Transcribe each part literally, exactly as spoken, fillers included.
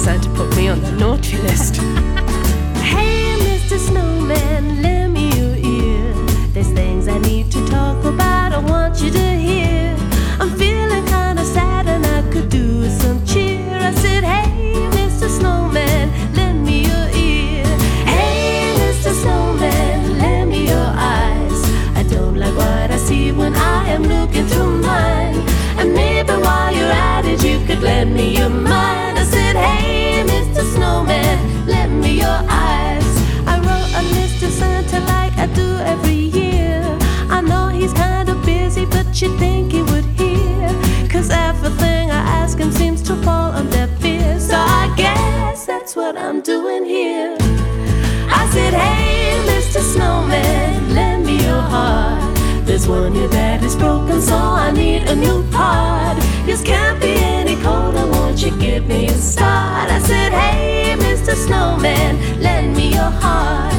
Santa put me on the naughty list. Hey, Mister Snowman, lend me your ear. There's things I need to talk about, I want you to hear. I'm feeling kinda sad and I could do with some cheer. I said, hey, Mister Snowman, lend me your ear. Hey, Mister Snowman, lend me your eyes. I don't like what I see when I am looking through mine. And maybe while you're at it, you could lend me your mind. I said, hey, Mister Snowman, lend me your eyes. I wrote a list to Santa like I do every year. I know he's kind of busy, but you'd think he would hear. Cause everything I ask him seems to fall on deaf ears. So I guess that's what I'm doing here. I said, hey, Mister Snowman, lend me your heart. There's one here that is broken, so I need a new part. This can't be any colder, won't you give me a start? I said, hey, Mister Snowman, lend me your heart.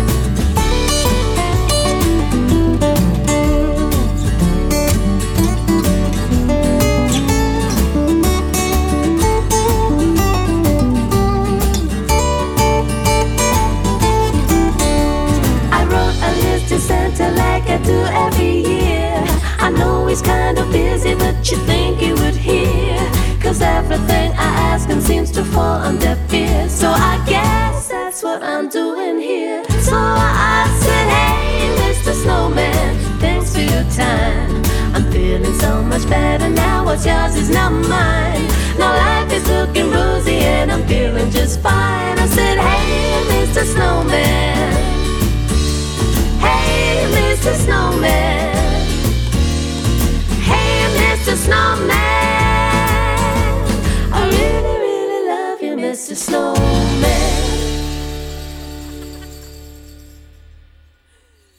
I wrote a list to Santa like I do every year. I know he's kind of busy, but you think he would hear. Cause everything I ask him seems to fall on deaf ears. So I guess that's what I'm doing here. So I said, hey, Mister Snowman, thanks for your time. I'm feeling so much better now, what's yours is not mine. Now life is looking rosy and I'm feeling just fine. I said, hey, Mister Snowman, hey, Mister Snowman, Mister Snowman, I really, really love you, Mister Snowman.